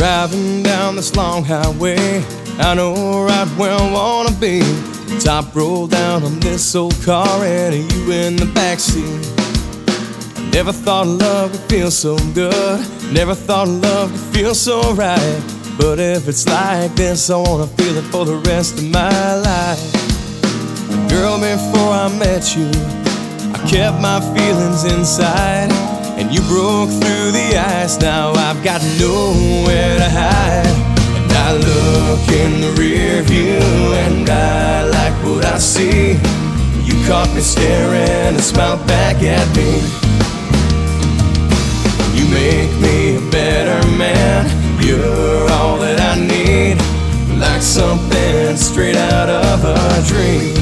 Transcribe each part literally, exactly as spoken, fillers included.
Driving down this long highway, I know right where I wanna be. Top roll down on this old car and you in the backseat. Never thought love could feel so good, never thought love could feel so right. But if it's like this, I wanna feel it for the rest of my life. Girl, before I met you, I kept my feelings inside, and you broke through the ice. Now I've got nowhere to hide. And I look in the rear view and I like what I see. You caught me staring and smiled back at me. You make me a better man, you're all that I need. Like something straight out of a dream.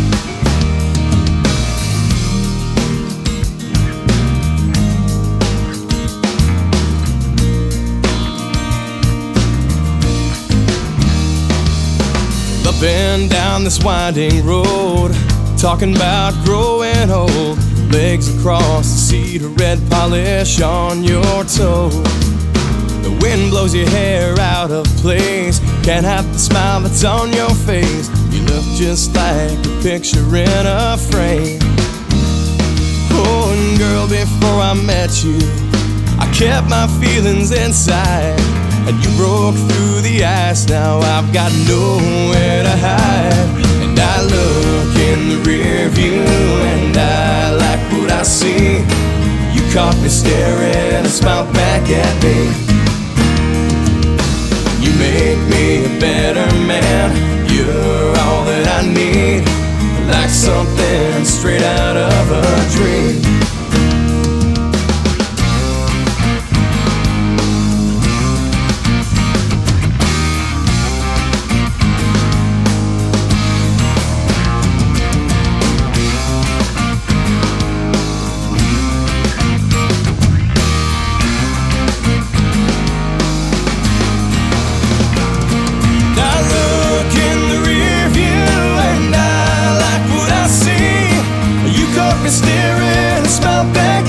Been down this winding road, talking about growing old. Legs across the seat, red polish on your toe. The wind blows your hair out of place, can't have the smile that's on your face. You look just like a picture in a frame. Oh, and girl, before I met you, I kept my feelings inside, and you broke through the ice. Now I've got nowhere to hide. And I look in the rear view and I like what I see. You caught me staring and smiled back at me. You make me a better man, you're all that I need. Like something straight out of a dream. Staring and smile back